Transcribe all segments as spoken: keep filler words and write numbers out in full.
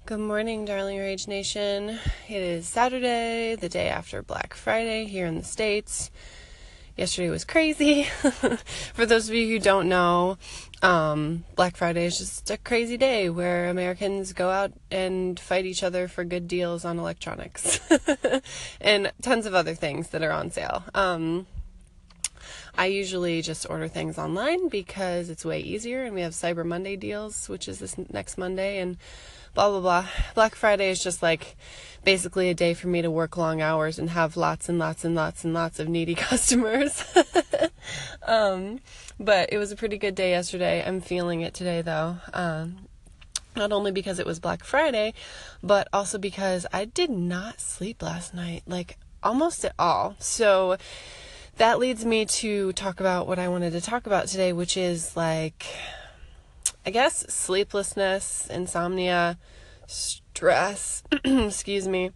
Good morning, darling Rage Nation. It is Saturday, the day after Black Friday here in the States. Yesterday was crazy. For those of you who don't know, um, Black Friday is just a crazy day where Americans go out and fight each other for good deals on electronics and tons of other things that are on sale. Um, I usually just order things online because it's way easier, and we have Cyber Monday deals, which is this next Monday, and blah, blah, blah. Black Friday is just like basically a day for me to work long hours and have lots and lots and lots and lots of needy customers. um, but it was a pretty good day yesterday. I'm feeling it today, though. Um, not only because it was Black Friday, but also because I did not sleep last night, like almost at all. So that leads me to talk about what I wanted to talk about today, which is like, I guess, sleeplessness, insomnia, stress, excuse me,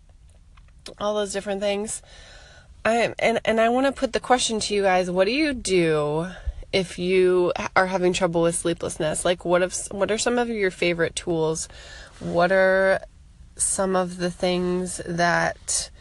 all those different things. I and, and I want to put the question to you guys, what do you do if you are having trouble with sleeplessness? Like, what if, what are some of your favorite tools? What are some of the things that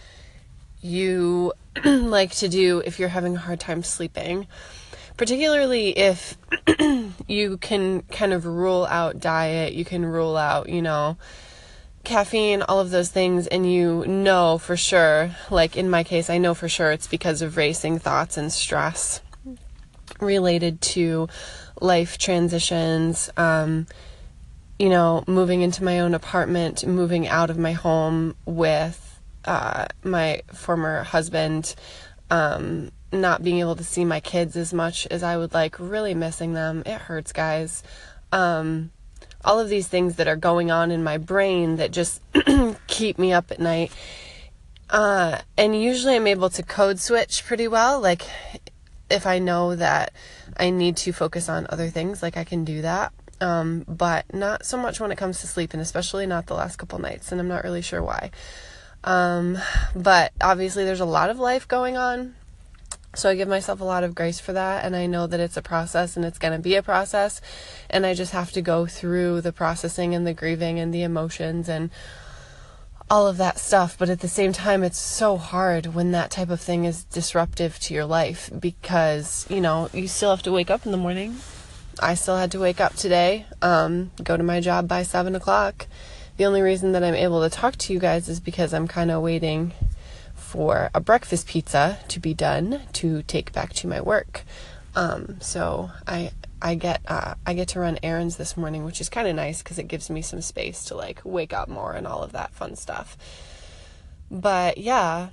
you like to do if you're having a hard time sleeping? Particularly if you can kind of rule out diet, you can rule out, you know, caffeine, all of those things, and you know for sure, like in my case, I know for sure it's because of racing thoughts and stress related to life transitions, um, you know, moving into my own apartment, moving out of my home with uh, my former husband, um, not being able to see my kids as much as I would like, really missing them. It hurts, guys. Um, all of these things that are going on in my brain that just keep me up at night. Uh, and usually I'm able to code switch pretty well. Like, if I know that I need to focus on other things, like I can do that. Um, but not so much when it comes to sleep, and especially not the last couple nights, and I'm not really sure why. Um, but obviously there's a lot of life going on. So I give myself a lot of grace for that, and I know that it's a process, and it's going to be a process, and I just have to go through the processing and the grieving and the emotions and all of that stuff. But at the same time, it's so hard when that type of thing is disruptive to your life, because, you know, you still have to wake up in the morning. I still had to wake up today, um, go to my job by seven o'clock. The only reason that I'm able to talk to you guys is because I'm kind of waiting for a breakfast pizza to be done to take back to my work. Um, so I I get uh, I get to run errands this morning, which is kind of nice because it gives me some space to like wake up more and all of that fun stuff. But yeah,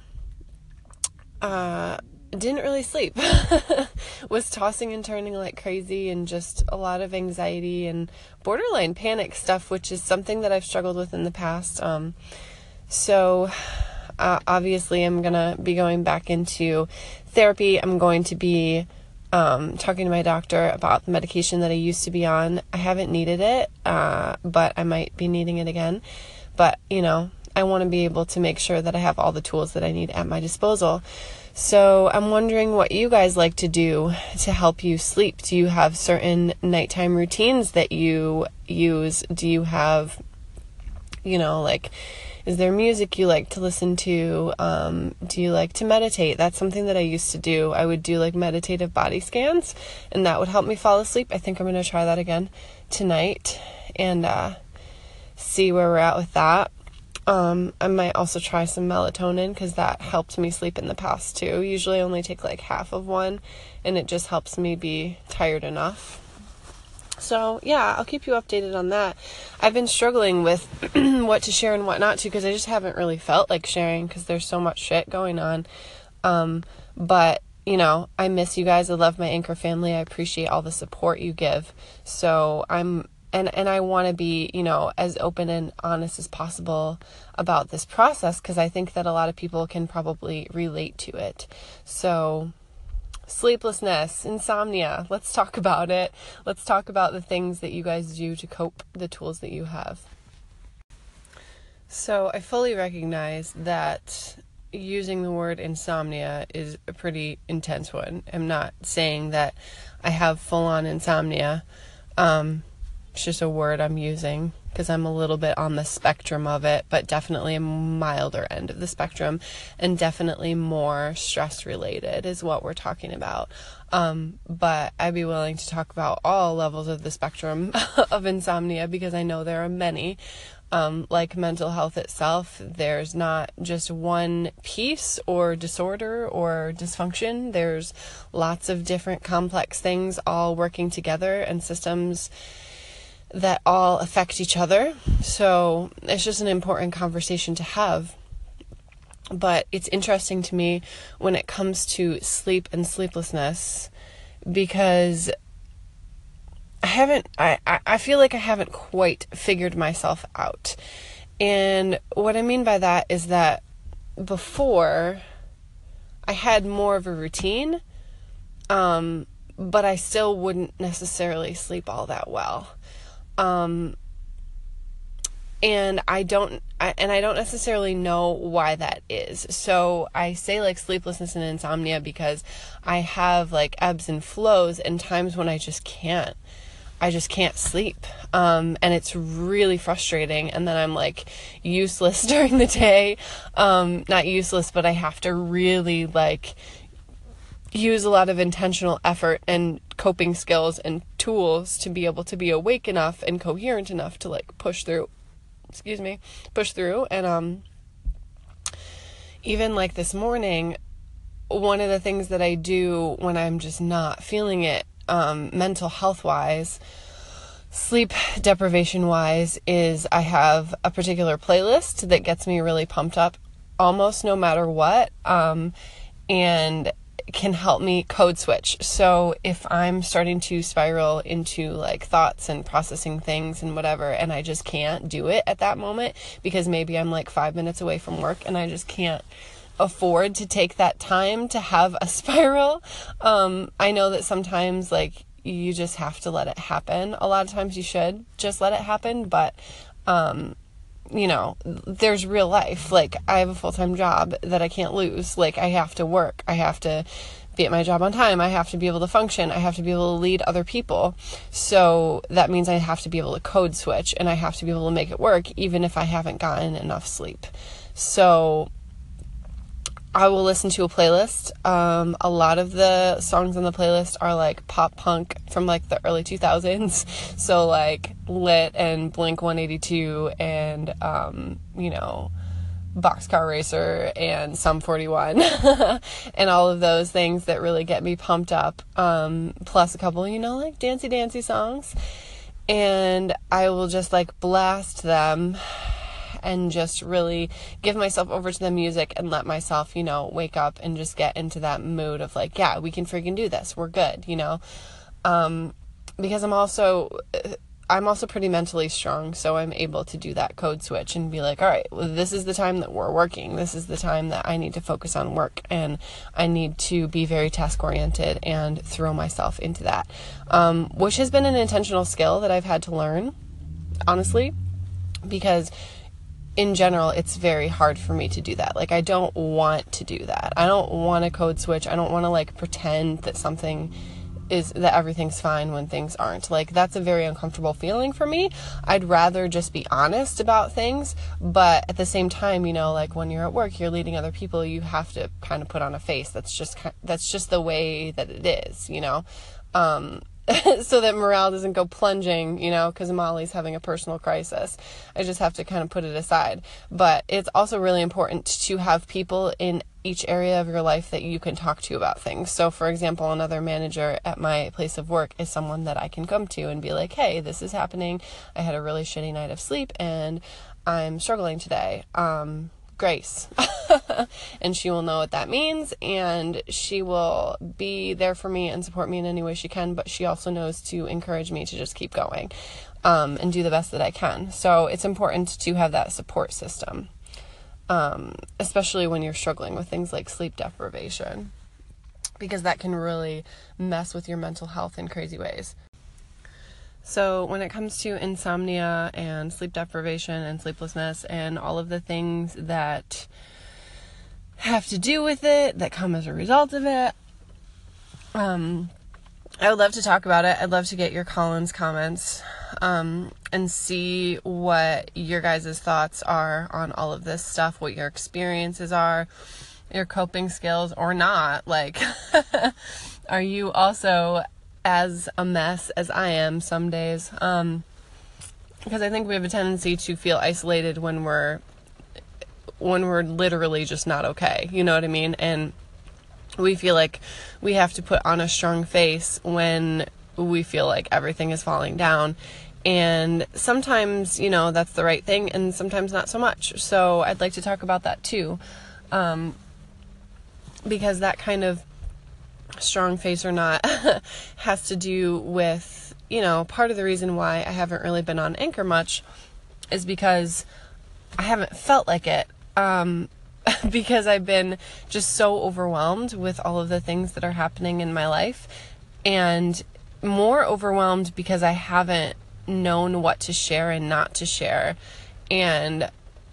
uh, didn't really sleep. Was tossing and turning like crazy, and just a lot of anxiety and borderline panic stuff, which is something that I've struggled with in the past. Um, so. Uh, obviously, I'm going to be going back into therapy. I'm going to be um, talking to my doctor about the medication that I used to be on. I haven't needed it, uh, but I might be needing it again. But, you know, I want to be able to make sure that I have all the tools that I need at my disposal. So I'm wondering what you guys like to do to help you sleep. Do you have certain nighttime routines that you use? Do you have, you know, like... Is there music you like to listen to? Um, do you like to meditate? That's something that I used to do. I would do like meditative body scans, and that would help me fall asleep. I think I'm going to try that again tonight and uh, see where we're at with that. Um, I might also try some melatonin, because that helped me sleep in the past too. Usually I only take like half of one, and it just helps me be tired enough. So, yeah, I'll keep you updated on that. I've been struggling with what to share and what not to, because I just haven't really felt like sharing, because there's so much shit going on. Um, but, you know, I miss you guys. I love my Anchor family. I appreciate all the support you give. So I'm, and, and I want to be, you know, as open and honest as possible about this process, because I think that a lot of people can probably relate to it. So... sleeplessness, insomnia, let's talk about it. Let's talk about the things that you guys do to cope, the tools that you have. So I fully recognize that using the word insomnia is a pretty intense one. I'm not saying that I have full-on insomnia. Um, it's just a word I'm using because I'm a little bit on the spectrum of it, but definitely a milder end of the spectrum, and definitely more stress related is what we're talking about. Um, but I'd be willing to talk about all levels of the spectrum of insomnia, because I know there are many. Um, like mental health itself, there's not just one piece or disorder or dysfunction. There's lots of different complex things all working together, and systems that all affect each other. So it's just an important conversation to have. But it's interesting to me when it comes to sleep and sleeplessness, because I haven't, I, I feel like I haven't quite figured myself out. And what I mean by that is that before I had more of a routine, um, but I still wouldn't necessarily sleep all that well. Um, and I don't, I, and I don't necessarily know why that is. So I say like sleeplessness and insomnia because I have like ebbs and flows and times when I just can't. I just can't sleep. Um, and it's really frustrating. And then I'm like useless during the day. Um, not useless, but I have to really like use a lot of intentional effort and coping skills and tools to be able to be awake enough and coherent enough to like push through, excuse me, push through. And, um, even like this morning, one of the things that I do when I'm just not feeling it, Um, mental health wise, sleep deprivation wise, is I have a particular playlist that gets me really pumped up almost no matter what, um, and can help me code switch. So if I'm starting to spiral into like thoughts and processing things and whatever, and I just can't do it at that moment because maybe I'm like five minutes away from work and I just can't afford to take that time to have a spiral. Um, I know that sometimes like you just have to let it happen. A lot of times you should just let it happen, but, um, you know, there's real life. Like I have a full-time job that I can't lose. Like I have to work. I have to be at my job on time. I have to be able to function. I have to be able to lead other people. So that means I have to be able to code switch, and I have to be able to make it work even if I haven't gotten enough sleep. So I will listen to a playlist. Um, a lot of the songs on the playlist are like pop punk from like the early two thousands. So like Lit and Blink one eighty-two and, um, you know, Boxcar Racer and Sum forty-one and all of those things that really get me pumped up. Um, plus a couple, you know, like dancey dancey songs. And I will just like blast them and just really give myself over to the music and let myself, you know, wake up and just get into that mood of like, yeah, we can freaking do this. We're good, you know? Um, because I'm also, I'm also pretty mentally strong. So I'm able to do that code switch and be like, all right, well, this is the time that we're working. This is the time that I need to focus on work, and I need to be very task oriented and throw myself into that. Um, which has been an intentional skill that I've had to learn, honestly, because in general, it's very hard for me to do that. Like, I don't want to do that. I don't want to code switch. I don't want to, like, pretend that something is, that everything's fine when things aren't. Like, that's a very uncomfortable feeling for me. I'd rather just be honest about things. But at the same time, you know, like, when you're at work, you're leading other people, you have to kind of put on a face. That's just, that's just the way that it is, you know? Um, so that morale doesn't go plunging, you know, because Molly's having a personal crisis. I just have to kind of put it aside. But it's also really important to have people in each area of your life that you can talk to about things. So, for example, another manager at my place of work is someone that I can come to and be like, hey, this is happening. I had a really shitty night of sleep and I'm struggling today. Um, Grace. And she will know what that means, and she will be there for me and support me in any way she can, but she also knows to encourage me to just keep going, um, and do the best that I can. So it's important to have that support system, um, especially when you're struggling with things like sleep deprivation, because that can really mess with your mental health in crazy ways. So when it comes to insomnia and sleep deprivation and sleeplessness and all of the things that have to do with it, that come as a result of it, um, I would love to talk about it. I'd love to get your Collins comments um, and see what your guys' thoughts are on all of this stuff, what your experiences are, your coping skills or not. Like, are you also as a mess as I am some days? Um, because I think we have a tendency to feel isolated when we're when we're literally just not okay. You know what I mean? And we feel like we have to put on a strong face when we feel like everything is falling down. And sometimes, you know, that's the right thing, and sometimes not so much. So I'd like to talk about that too. Um, because that kind of strong face or not has to do with, you know, part of the reason why I haven't really been on Anchor much is because I haven't felt like it. Um, because I've been just so overwhelmed with all of the things that are happening in my life, and more overwhelmed because I haven't known what to share and not to share, and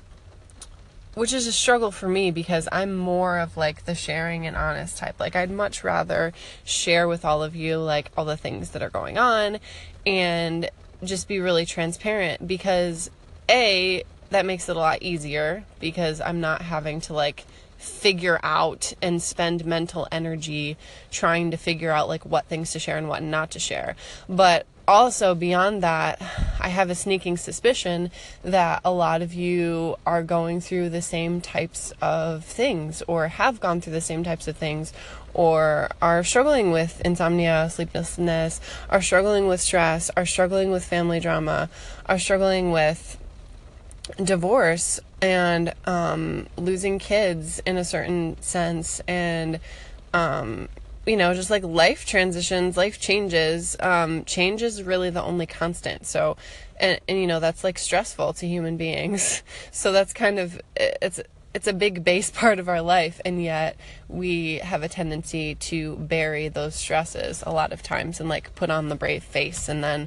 which is a struggle for me because I'm more of like the sharing and honest type. Like, I'd much rather share with all of you like all the things that are going on and just be really transparent, because A, that makes it a lot easier because I'm not having to like figure out and spend mental energy trying to figure out like what things to share and what not to share. But also beyond that, I have a sneaking suspicion that a lot of you are going through the same types of things, or have gone through the same types of things, or are struggling with insomnia, sleeplessness, are struggling with stress, are struggling with family drama, are struggling with divorce and um, losing kids in a certain sense, and um, you know, just like life transitions, life changes. Um, change is really the only constant. So, and, and you know, that's like stressful to human beings. So that's kind of, it's it's a big base part of our life, and yet we have a tendency to bury those stresses a lot of times and like put on the brave face, and then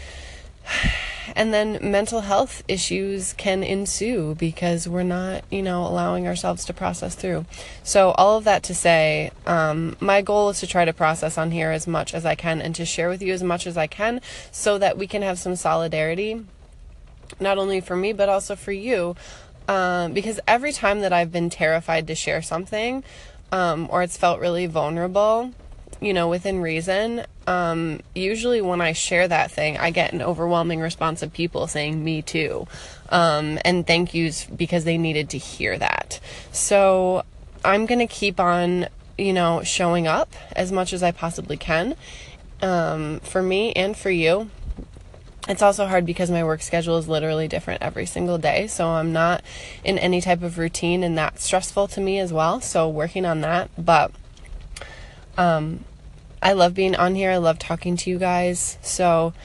And then mental health issues can ensue because we're not, you know, allowing ourselves to process through. So all of that to say, um, my goal is to try to process on here as much as I can and to share with you as much as I can so that we can have some solidarity, not only for me, but also for you. Um, because every time that I've been terrified to share something, um, or it's felt really vulnerable, you know, within reason, um, usually when I share that thing, I get an overwhelming response of people saying me too, um, and thank yous because they needed to hear that. So I'm going to keep on, you know, showing up as much as I possibly can, um, for me and for you. It's also hard because my work schedule is literally different every single day, so I'm not in any type of routine, and that's stressful to me as well. So working on that, but um, I love being on here. I love talking to you guys. So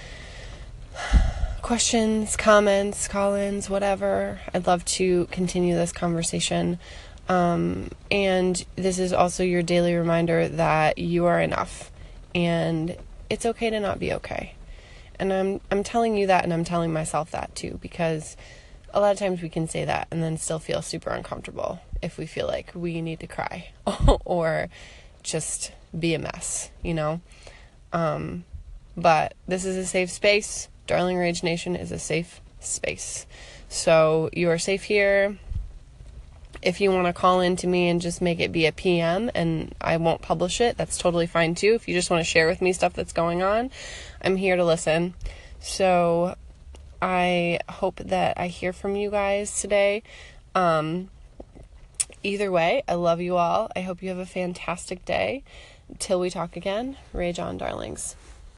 questions, comments, call-ins, whatever. I'd love to continue this conversation. Um, and this is also your daily reminder that you are enough, and it's okay to not be okay. And I'm I'm telling you that, and I'm telling myself that too, because a lot of times we can say that and then still feel super uncomfortable if we feel like we need to cry or just be a mess, you know? Um, but this is a safe space. Darling Rage Nation is a safe space. So you are safe here. If you want to call in to me and just make it be a P M and I won't publish it, that's totally fine too. If you just want to share with me stuff that's going on, I'm here to listen. So I hope that I hear from you guys today. Um, either way, I love you all. I hope you have a fantastic day. Till we talk again, rage on, darlings.